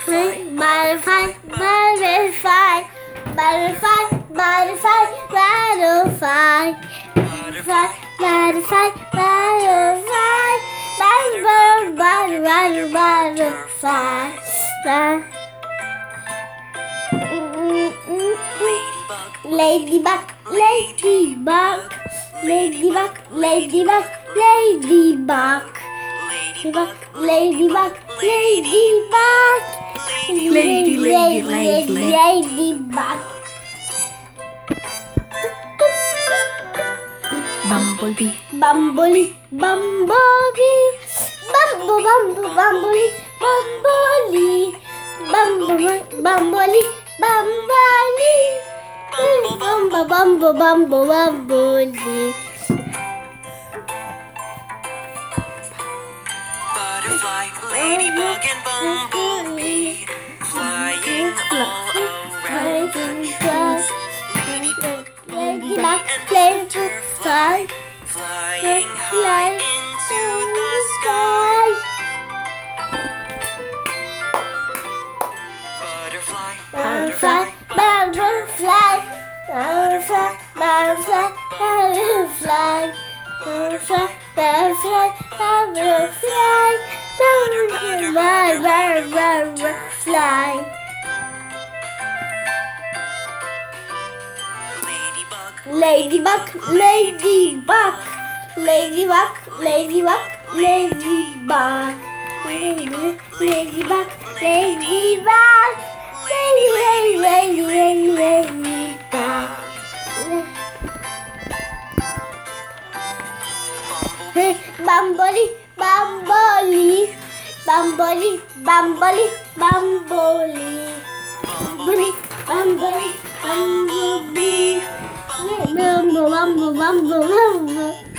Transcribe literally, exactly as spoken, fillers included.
Butterfly, butterfly, butterfly, butterfly, butterfly, butterfly, butterfly, butterfly, butterfly, butterfly, butterfly. Ladybug, ladybug, ladybug, ladybug, ladybug, ladybug, ladybug, ladybug, Lady, lady, lady, lady. ladybug. Bumblebee, Bumblebee, bumblebee, bumble, bumble, bumblebee, bumblebee, bumblebee, bumblebee, bumblebee, bumble, bumble, bumble, bumblebee. Butterfly, ladybug, and bumblebee, flying all around the trees. Ladybug, Ladybug, ladybug, fly, flying high fly into the sky. Butterfly, Butterfly, butterfly, butterfly, butterfly, butterfly, butterfly, butterfly, butterfly, butterfly, butterfly. ladybug, Ladybug, ladybug, ladybug, ladybug, ladybug, ladybug, ladybug, ladybug, lady, lady, lady, lady, ladybug. Bumblebee, bumblebee, bumblebee, bumblebee, bumblebee, bumblebee, bumblebee, bumblebee, bumble, bumble, bumble, bumble.